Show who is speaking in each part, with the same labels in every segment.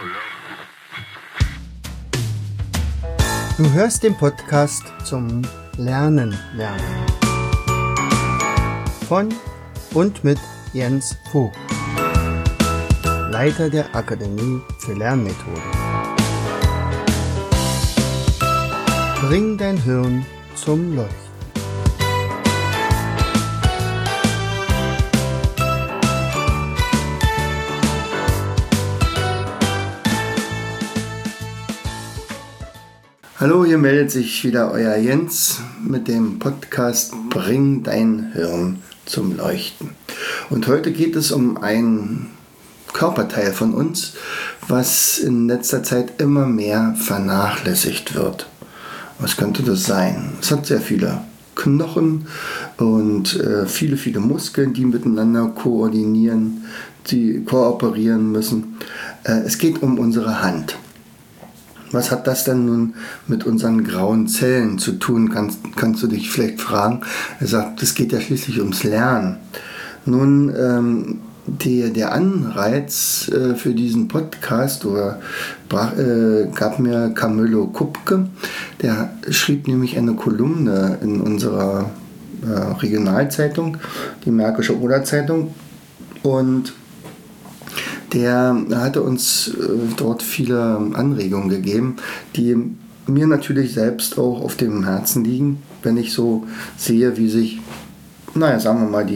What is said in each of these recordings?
Speaker 1: Du hörst den Podcast zum Lernen. Von und mit Jens Vogt, Leiter der Akademie für Lernmethoden. Bring dein Hirn zum Leuchten. Hallo, hier meldet sich wieder euer Jens mit dem Podcast Bring dein Hirn zum Leuchten. Und heute geht es um ein Körperteil von uns, was in letzter Zeit immer mehr vernachlässigt wird. Was könnte das sein? Es hat sehr viele Knochen und viele Muskeln, die miteinander kooperieren müssen. Es geht um unsere Hand. Was hat das denn nun mit unseren grauen Zellen zu tun, kannst du dich vielleicht fragen. Er sagt, es geht ja schließlich ums Lernen. Nun, der Anreiz für diesen Podcast gab mir Camillo Kupke. Der schrieb nämlich eine Kolumne in unserer Regionalzeitung, die Märkische Oderzeitung, und der hatte uns dort viele Anregungen gegeben, die mir natürlich selbst auch auf dem Herzen liegen, wenn ich so sehe, wie sich, sagen wir mal,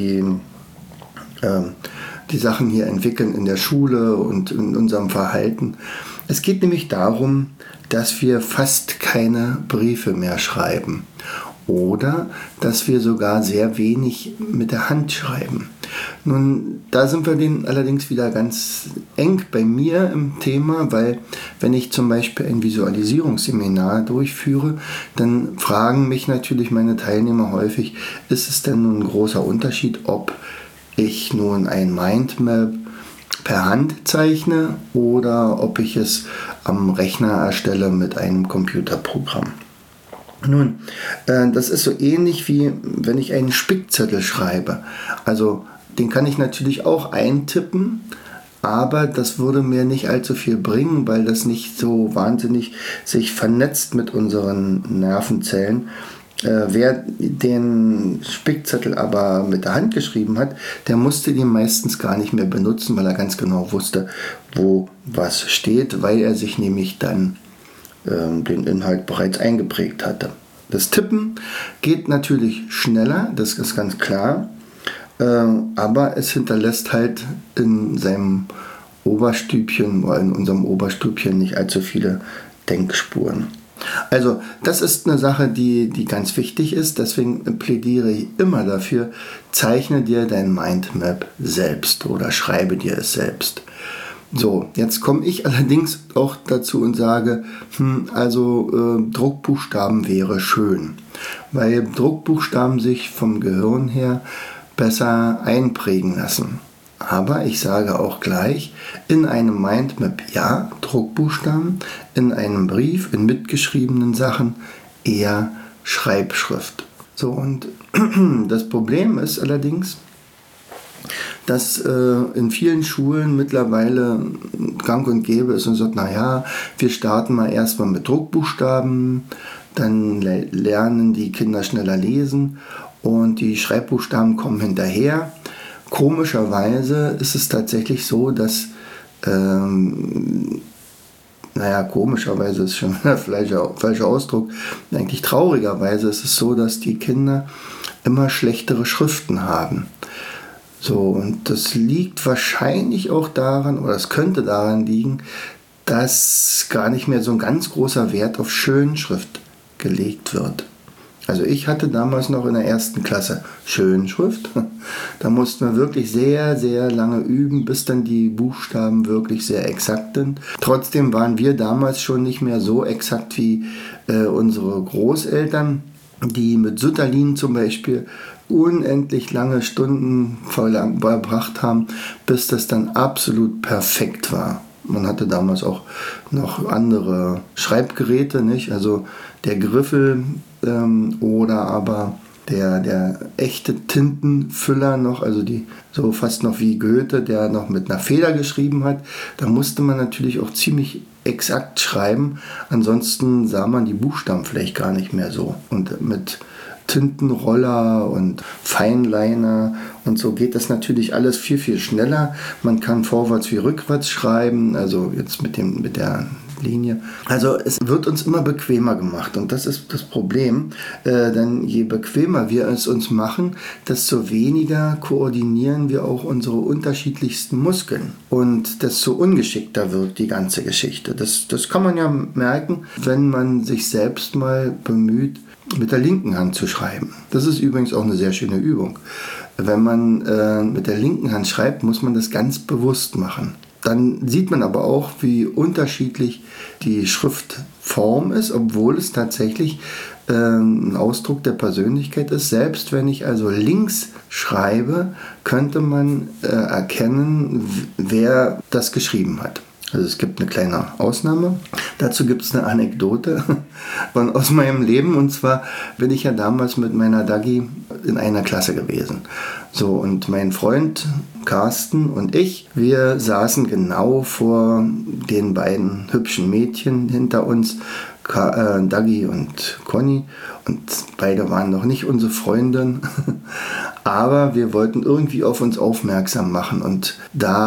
Speaker 1: die Sachen hier entwickeln in der Schule und in unserem Verhalten. Es geht nämlich darum, dass wir fast keine Briefe mehr schreiben oder dass wir sogar sehr wenig mit der Hand schreiben. Nun, da sind wir allerdings wieder ganz eng bei mir im Thema, weil wenn ich zum Beispiel ein Visualisierungsseminar durchführe, dann fragen mich natürlich meine Teilnehmer häufig, ist es denn nun ein großer Unterschied, ob ich nun ein Mindmap per Hand zeichne oder ob ich es am Rechner erstelle mit einem Computerprogramm. Nun, das ist so ähnlich wie wenn ich einen Spickzettel schreibe. Also den kann ich natürlich auch eintippen, aber das würde mir nicht allzu viel bringen, weil das nicht so wahnsinnig sich vernetzt mit unseren Nervenzellen. Wer den Spickzettel aber mit der Hand geschrieben hat, der musste den meistens gar nicht mehr benutzen, weil er ganz genau wusste, wo was steht, weil er sich nämlich dann den Inhalt bereits eingeprägt hatte. Das Tippen geht natürlich schneller, das ist ganz klar, aber es hinterlässt halt in seinem Oberstübchen oder in unserem Oberstübchen nicht allzu viele Denkspuren. Also das ist eine Sache, die ganz wichtig ist, deswegen plädiere ich immer dafür, zeichne dir dein Mindmap selbst oder schreibe dir es selbst. So, jetzt komme ich allerdings auch dazu und sage, Druckbuchstaben wäre schön, weil Druckbuchstaben sich vom Gehirn her besser einprägen lassen. Aber ich sage auch gleich, in einem Mindmap ja, Druckbuchstaben, in einem Brief, in mitgeschriebenen Sachen eher Schreibschrift. So, und das Problem ist allerdings, dass in vielen Schulen mittlerweile gang und gäbe ist und sagt, wir starten mal erstmal mit Druckbuchstaben, dann lernen die Kinder schneller lesen und die Schreibbuchstaben kommen hinterher. Komischerweise ist es tatsächlich so, dass, komischerweise ist schon der falsche Ausdruck, eigentlich traurigerweise ist es so, dass die Kinder immer schlechtere Schriften haben. So, und das liegt wahrscheinlich auch daran, oder es könnte daran liegen, dass gar nicht mehr so ein ganz großer Wert auf Schönschrift gelegt wird. Also ich hatte damals noch in der 1. Klasse Schönschrift. Da mussten wir wirklich sehr, sehr lange üben, bis dann die Buchstaben wirklich sehr exakt sind. Trotzdem waren wir damals schon nicht mehr so exakt wie unsere Großeltern, die mit Sütterlin zum Beispiel unendlich lange Stunden verbracht haben, bis das dann absolut perfekt war. Man hatte damals auch noch andere Schreibgeräte, nicht? Also der Griffel oder aber der echte Tintenfüller noch, also die so fast noch wie Goethe, der noch mit einer Feder geschrieben hat. Da musste man natürlich auch ziemlich exakt schreiben, ansonsten sah man die Buchstaben vielleicht gar nicht mehr so. Und mit Tintenroller und Feinliner und so geht das natürlich alles viel, viel schneller. Man kann vorwärts wie rückwärts schreiben, also jetzt mit der Linie. Also es wird uns immer bequemer gemacht und das ist das Problem, denn je bequemer wir es uns machen, desto weniger koordinieren wir auch unsere unterschiedlichsten Muskeln und desto ungeschickter wird die ganze Geschichte. Das kann man ja merken, wenn man sich selbst mal bemüht, mit der linken Hand zu schreiben. Das ist übrigens auch eine sehr schöne Übung. Wenn man mit der linken Hand schreibt, muss man das ganz bewusst machen. Dann sieht man aber auch, wie unterschiedlich die Schriftform ist, obwohl es tatsächlich ein Ausdruck der Persönlichkeit ist. Selbst wenn ich also links schreibe, könnte man erkennen, wer das geschrieben hat. Also es gibt eine kleine Ausnahme. Dazu gibt es eine Anekdote aus meinem Leben. Und zwar bin ich ja damals mit meiner Dagi in einer Klasse gewesen. So, und mein Freund Carsten und ich, wir saßen genau vor den beiden hübschen Mädchen hinter uns, Dagi und Conny. Und beide waren noch nicht unsere Freundin. Aber wir wollten irgendwie auf uns aufmerksam machen. Und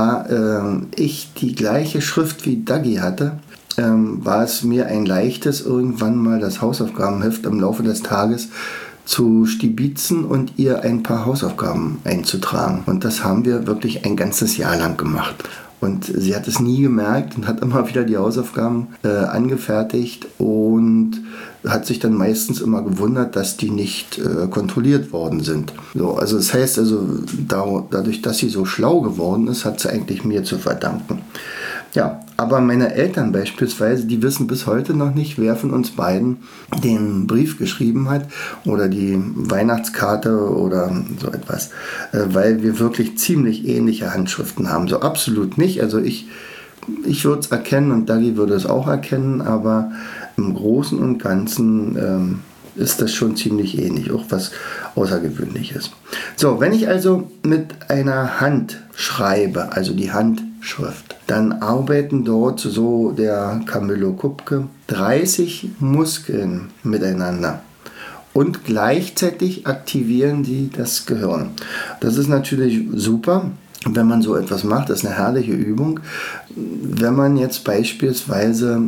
Speaker 1: da ich die gleiche Schrift wie Dagi hatte, war es mir ein leichtes, irgendwann mal das Hausaufgabenheft im Laufe des Tages zu stibitzen und ihr ein paar Hausaufgaben einzutragen. Und das haben wir wirklich ein ganzes Jahr lang gemacht. Und sie hat es nie gemerkt und hat immer wieder die Hausaufgaben angefertigt und hat sich dann meistens immer gewundert, dass die nicht kontrolliert worden sind. So, also das heißt, dadurch, dass sie so schlau geworden ist, hat sie eigentlich mir zu verdanken. Ja, aber meine Eltern beispielsweise, die wissen bis heute noch nicht, wer von uns beiden den Brief geschrieben hat oder die Weihnachtskarte oder so etwas, weil wir wirklich ziemlich ähnliche Handschriften haben. So absolut nicht, also ich würde es erkennen und Dagi würde es auch erkennen, aber im Großen und Ganzen ist das schon ziemlich ähnlich, auch was Außergewöhnliches. So, wenn ich also mit einer Hand schreibe, also die Handschrift, dann arbeiten dort, so der Camillo Kupke, 30 Muskeln miteinander. Und gleichzeitig aktivieren die das Gehirn. Das ist natürlich super, wenn man so etwas macht. Das ist eine herrliche Übung. Wenn man jetzt beispielsweise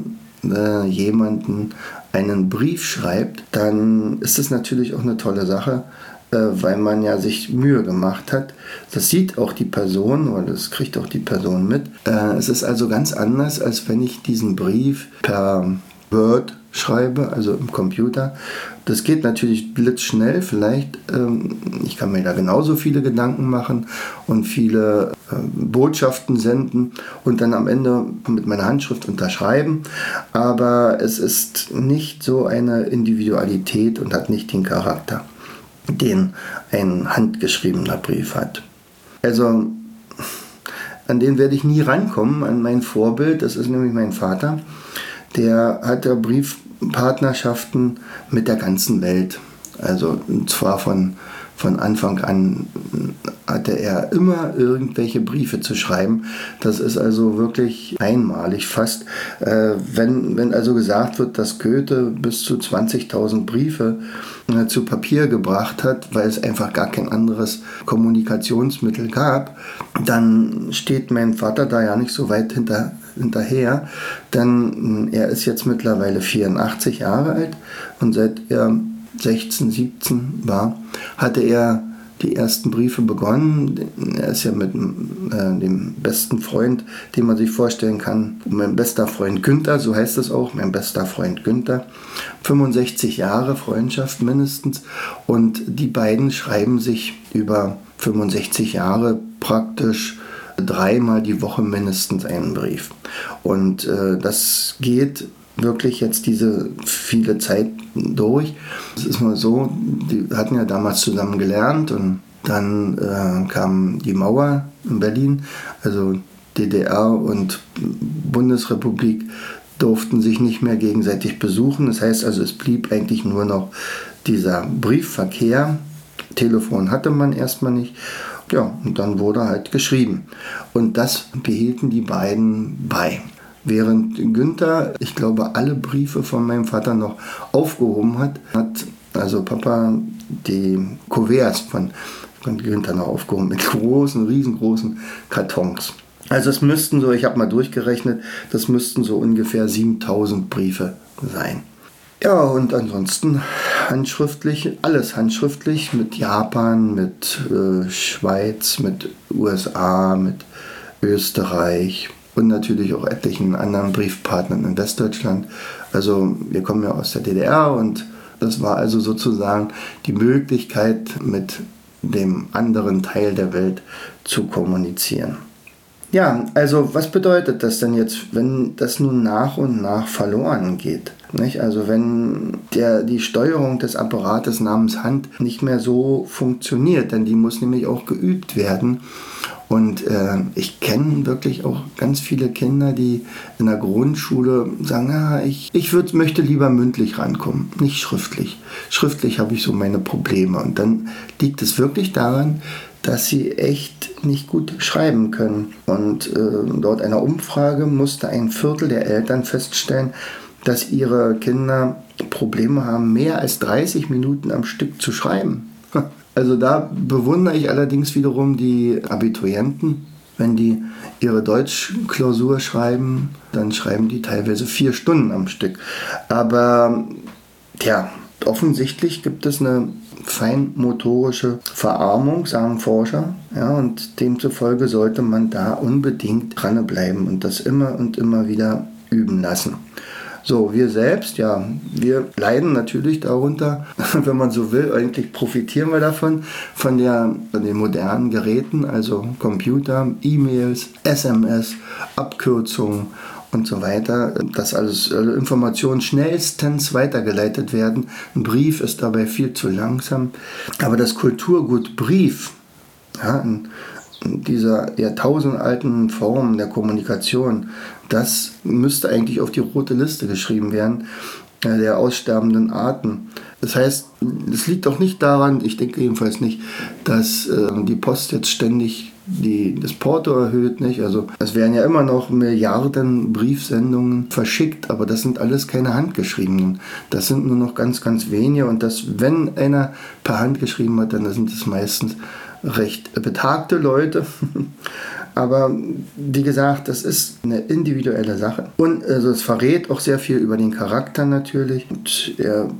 Speaker 1: jemanden einen Brief schreibt, dann ist das natürlich auch eine tolle Sache, weil man ja sich Mühe gemacht hat. Das sieht auch die Person oder das kriegt auch die Person mit. Es ist also ganz anders, als wenn ich diesen Brief per Word schreibe, also im Computer. Das geht natürlich blitzschnell, vielleicht. Ich kann mir da genauso viele Gedanken machen und viele Botschaften senden und dann am Ende mit meiner Handschrift unterschreiben. Aber es ist nicht so eine Individualität und hat nicht den Charakter, den ein handgeschriebener Brief hat. Also an den werde ich nie rankommen, an mein Vorbild, das ist nämlich mein Vater. Der hatte Briefpartnerschaften mit der ganzen Welt. Also und zwar von Anfang an hatte er immer irgendwelche Briefe zu schreiben. Das ist also wirklich einmalig fast. Wenn also gesagt wird, dass Goethe bis zu 20.000 Briefe zu Papier gebracht hat, weil es einfach gar kein anderes Kommunikationsmittel gab, dann steht mein Vater da ja nicht so weit hinterher, denn er ist jetzt mittlerweile 84 Jahre alt und seit er 16, 17 war, hatte er die ersten Briefe begonnen. Er ist ja mit dem besten Freund, den man sich vorstellen kann, mein bester Freund Günther, so heißt es auch, mein bester Freund Günther. 65 Jahre Freundschaft mindestens und die beiden schreiben sich über 65 Jahre praktisch 3-mal die Woche mindestens einen Brief. Und das geht wirklich jetzt diese viele Zeit durch. Es ist mal so, die hatten ja damals zusammen gelernt und dann kam die Mauer in Berlin, also DDR und Bundesrepublik durften sich nicht mehr gegenseitig besuchen. Das heißt also, es blieb eigentlich nur noch dieser Briefverkehr. Telefon hatte man erstmal nicht. Ja, und dann wurde halt geschrieben. Und das behielten die beiden bei. Während Günther, ich glaube, alle Briefe von meinem Vater noch aufgehoben hat also Papa die Kuverts von Günther noch aufgehoben mit großen, riesengroßen Kartons. Also es müssten so, ich habe mal durchgerechnet, das müssten so ungefähr 7000 Briefe sein. Ja, und ansonsten handschriftlich, alles handschriftlich mit Japan, mit Schweiz, mit USA, mit Österreich und natürlich auch etlichen anderen Briefpartnern in Westdeutschland. Also wir kommen ja aus der DDR und das war also sozusagen die Möglichkeit, mit dem anderen Teil der Welt zu kommunizieren. Ja, also was bedeutet das denn jetzt, wenn das nun nach und nach verloren geht? Nicht? Also wenn die Steuerung des Apparates namens Hand nicht mehr so funktioniert, denn die muss nämlich auch geübt werden. Und ich kenne wirklich auch ganz viele Kinder, die in der Grundschule sagen, ich möchte lieber mündlich rankommen, nicht schriftlich. Schriftlich habe ich so meine Probleme. Und dann liegt es wirklich daran, dass sie echt nicht gut schreiben können. Und laut einer Umfrage musste ein Viertel der Eltern feststellen, dass ihre Kinder Probleme haben, mehr als 30 Minuten am Stück zu schreiben. Also da bewundere ich allerdings wiederum die Abiturienten. Wenn die ihre Deutschklausur schreiben, dann schreiben die teilweise 4 Stunden am Stück. Aber offensichtlich gibt es eine feinmotorische Verarmung, sagen Forscher. Ja, und demzufolge sollte man da unbedingt dranbleiben und das immer und immer wieder üben lassen. So, wir selbst, wir leiden natürlich darunter, wenn man so will, eigentlich profitieren wir davon, von den modernen Geräten, also Computer, E-Mails, SMS, Abkürzungen und so weiter, dass alle Informationen schnellstens weitergeleitet werden. Ein Brief ist dabei viel zu langsam, aber das Kulturgut Brief, in dieser jahrtausendalten Form der Kommunikation, das müsste eigentlich auf die rote Liste geschrieben werden, der aussterbenden Arten. Das heißt, es liegt auch nicht daran, ich denke jedenfalls nicht, dass die Post jetzt ständig das Porto erhöht, nicht? Also es werden ja immer noch Milliarden Briefsendungen verschickt, aber das sind alles keine handgeschriebenen. Das sind nur noch ganz, ganz wenige und wenn einer per Hand geschrieben hat, dann sind es meistens recht betagte Leute. Aber wie gesagt, das ist eine individuelle Sache. Und es verrät auch sehr viel über den Charakter natürlich. Und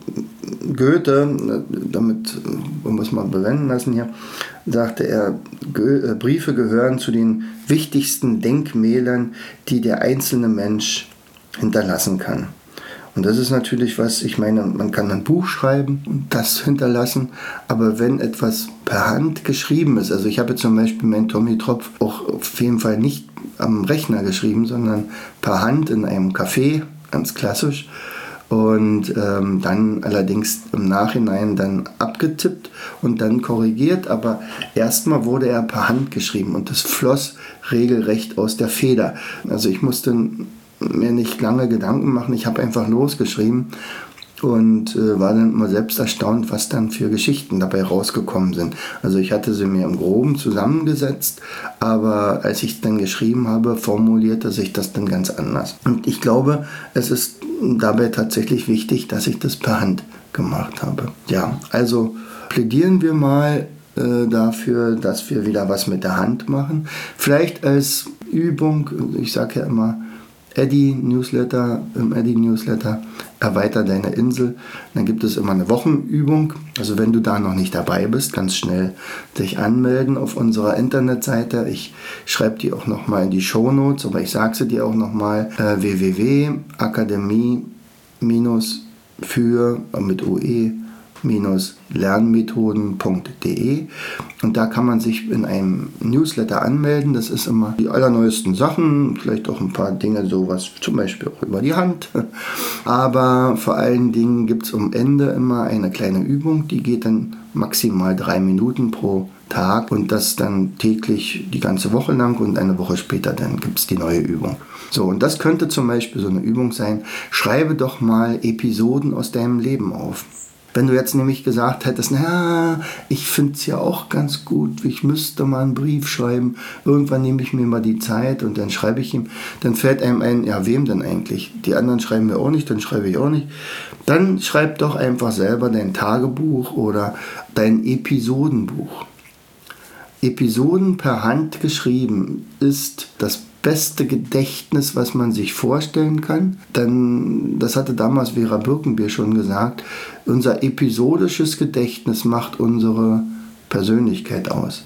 Speaker 1: Goethe, damit muss man bewenden lassen hier, sagte er, Briefe gehören zu den wichtigsten Denkmälern, die der einzelne Mensch hinterlassen kann. Und das ist natürlich was, ich meine, man kann ein Buch schreiben und das hinterlassen, aber wenn etwas per Hand geschrieben ist, also ich habe zum Beispiel meinen Tommy Tropf auch auf jeden Fall nicht am Rechner geschrieben, sondern per Hand in einem Café, ganz klassisch, und dann allerdings im Nachhinein dann abgetippt und dann korrigiert, aber erstmal wurde er per Hand geschrieben und das floss regelrecht aus der Feder. Also ich musste mir nicht lange Gedanken machen, ich habe einfach losgeschrieben und war dann immer selbst erstaunt, was dann für Geschichten dabei rausgekommen sind. Also ich hatte sie mir im Groben zusammengesetzt, aber als ich dann geschrieben habe, formulierte sich das dann ganz anders. Und ich glaube, es ist dabei tatsächlich wichtig, dass ich das per Hand gemacht habe. Ja, also plädieren wir mal dafür, dass wir wieder was mit der Hand machen. Vielleicht als Übung, ich sage ja immer, im Eddy-Newsletter, erweiter deine Insel. Dann gibt es immer eine Wochenübung. Also wenn du da noch nicht dabei bist, ganz schnell dich anmelden auf unserer Internetseite. Ich schreibe die auch nochmal in die Shownotes, aber ich sage sie dir auch nochmal, www.akademie-für mit UE lernmethoden.de und da kann man sich in einem Newsletter anmelden. Das ist immer die allerneuesten Sachen, vielleicht auch ein paar Dinge, sowas zum Beispiel auch über die Hand. Aber vor allen Dingen gibt es am Ende immer eine kleine Übung, die geht dann maximal 3 Minuten pro Tag und das dann täglich die ganze Woche lang und eine Woche später dann gibt es die neue Übung. So, und das könnte zum Beispiel so eine Übung sein, schreibe doch mal Episoden aus deinem Leben auf. Wenn du jetzt nämlich gesagt hättest, na, ich finde es ja auch ganz gut, ich müsste mal einen Brief schreiben, irgendwann nehme ich mir mal die Zeit und dann schreibe ich ihm, dann fällt einem ein, ja, wem denn eigentlich? Die anderen schreiben mir auch nicht, dann schreibe ich auch nicht. Dann schreib doch einfach selber dein Tagebuch oder dein Episodenbuch. Episoden per Hand geschrieben ist das beste Gedächtnis, was man sich vorstellen kann. Denn, das hatte damals Vera Birkenbier schon gesagt, unser episodisches Gedächtnis macht unsere Persönlichkeit aus.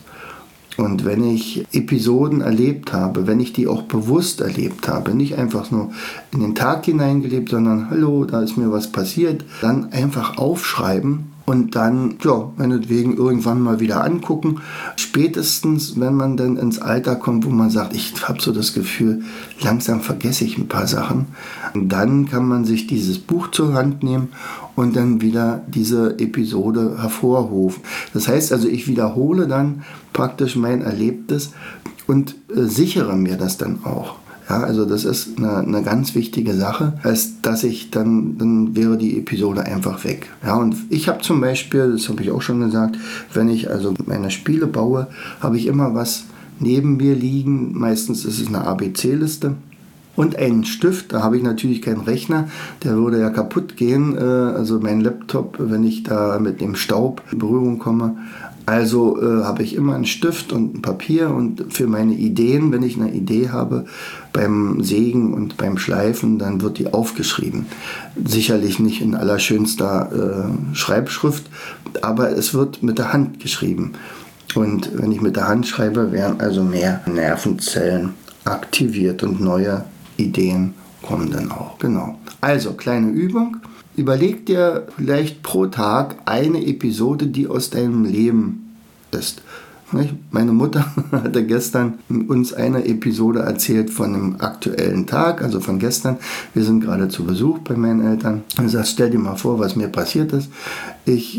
Speaker 1: Und wenn ich Episoden erlebt habe, wenn ich die auch bewusst erlebt habe, nicht einfach nur in den Tag hineingelebt, sondern hallo, da ist mir was passiert, dann einfach aufschreiben und dann, ja, meinetwegen irgendwann mal wieder angucken. Spätestens, wenn man dann ins Alter kommt, wo man sagt, ich habe so das Gefühl, langsam vergesse ich ein paar Sachen. Und dann kann man sich dieses Buch zur Hand nehmen und dann wieder diese Episode hervorrufen. Das heißt also, ich wiederhole dann praktisch mein Erlebtes und sichere mir das dann auch. Ja, also das ist eine ganz wichtige Sache, als dass ich dann wäre die Episode einfach weg. Ja, und ich habe zum Beispiel, das habe ich auch schon gesagt, wenn ich also meine Spiele baue, habe ich immer was neben mir liegen. Meistens ist es eine ABC-Liste. Und einen Stift, da habe ich natürlich keinen Rechner, der würde ja kaputt gehen, also mein Laptop, wenn ich da mit dem Staub in Berührung komme. Also habe ich immer einen Stift und ein Papier und für meine Ideen, wenn ich eine Idee habe, beim Sägen und beim Schleifen, dann wird die aufgeschrieben. Sicherlich nicht in allerschönster Schreibschrift, aber es wird mit der Hand geschrieben. Und wenn ich mit der Hand schreibe, werden also mehr Nervenzellen aktiviert und neue Ideen kommen dann auch. Genau. Also, kleine Übung. Überleg dir vielleicht pro Tag eine Episode, die aus deinem Leben ist. Meine Mutter hatte gestern uns eine Episode erzählt von einem aktuellen Tag, also von gestern. Wir sind gerade zu Besuch bei meinen Eltern. Und sagt, stell dir mal vor, was mir passiert ist. Ich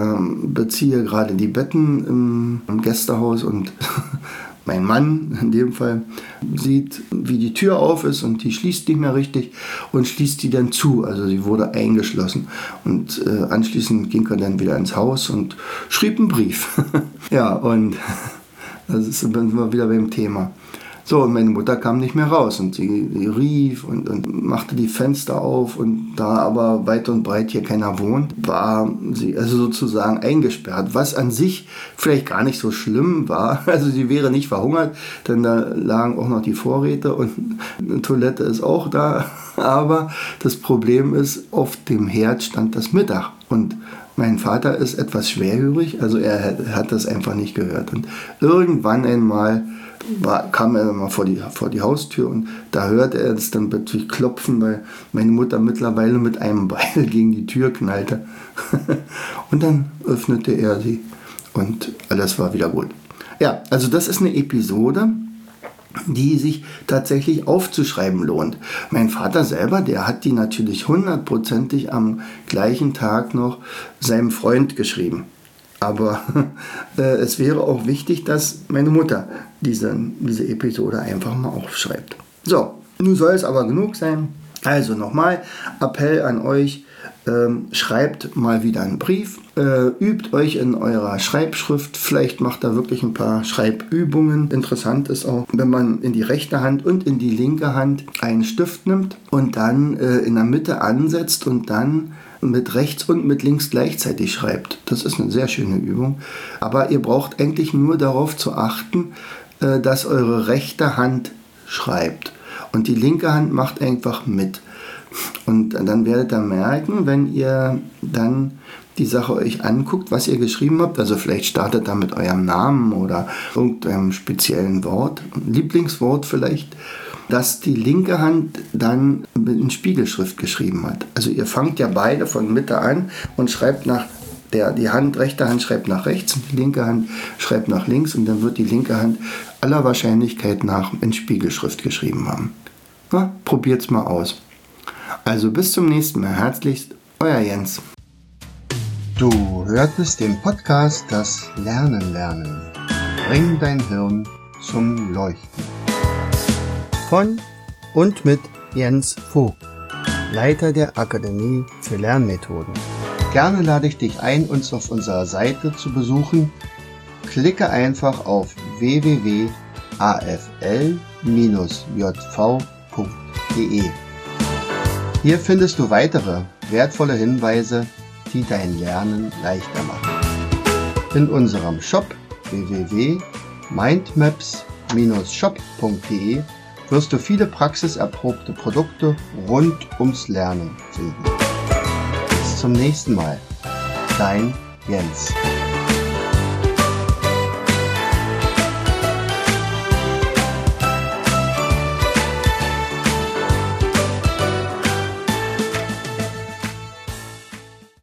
Speaker 1: beziehe gerade die Betten im Gästehaus und mein Mann in dem Fall sieht, wie die Tür auf ist und die schließt nicht mehr richtig und schließt die dann zu. Also sie wurde eingeschlossen. Und anschließend ging er dann wieder ins Haus und schrieb einen Brief. Ja, und das ist dann wir wieder beim Thema. So, und meine Mutter kam nicht mehr raus und sie rief und machte die Fenster auf und da aber weit und breit hier keiner wohnt, war sie also sozusagen eingesperrt, was an sich vielleicht gar nicht so schlimm war. Also sie wäre nicht verhungert, denn da lagen auch noch die Vorräte und eine Toilette ist auch da. Aber das Problem ist, auf dem Herd stand das Mittag und mein Vater ist etwas schwerhörig, also er hat das einfach nicht gehört. Und irgendwann einmal kam er mal vor die Haustür und da hörte er es dann plötzlich klopfen, weil meine Mutter mittlerweile mit einem Beil gegen die Tür knallte. Und dann öffnete er sie und alles war wieder gut. Ja, also das ist eine Episode, die sich tatsächlich aufzuschreiben lohnt. Mein Vater selber, der hat die natürlich 100%ig am gleichen Tag noch seinem Freund geschrieben. Aber es wäre auch wichtig, dass meine Mutter diese Episode einfach mal aufschreibt. So, nun soll es aber genug sein. Also nochmal, Appell an euch, schreibt mal wieder einen Brief, übt euch in eurer Schreibschrift, vielleicht macht da wirklich ein paar Schreibübungen. Interessant ist auch, wenn man in die rechte Hand und in die linke Hand einen Stift nimmt und dann in der Mitte ansetzt und dann mit rechts und mit links gleichzeitig schreibt. Das ist eine sehr schöne Übung. Aber ihr braucht eigentlich nur darauf zu achten, dass eure rechte Hand schreibt. Und die linke Hand macht einfach mit. Und dann werdet ihr merken, wenn ihr dann die Sache euch anguckt, was ihr geschrieben habt, also vielleicht startet da mit eurem Namen oder irgendeinem speziellen Wort, Lieblingswort vielleicht, dass die linke Hand dann in Spiegelschrift geschrieben hat. Also ihr fangt ja beide von Mitte an und schreibt rechte Hand schreibt nach rechts und die linke Hand schreibt nach links und dann wird die linke Hand aller Wahrscheinlichkeit nach in Spiegelschrift geschrieben haben. Na, probiert's mal aus. Also bis zum nächsten Mal. Herzlichst, euer Jens.
Speaker 2: Du hörtest den Podcast Das Lernen lernen. Bring dein Hirn zum Leuchten.
Speaker 1: Von und mit Jens Vogt, Leiter der Akademie für Lernmethoden.
Speaker 2: Gerne lade ich dich ein, uns auf unserer Seite zu besuchen. Klicke einfach auf www.afl-jv.de. Hier findest du weitere wertvolle Hinweise, die dein Lernen leichter machen. In unserem Shop www.mindmaps-shop.de wirst du viele praxiserprobte Produkte rund ums Lernen finden. Bis zum nächsten Mal. Dein Jens.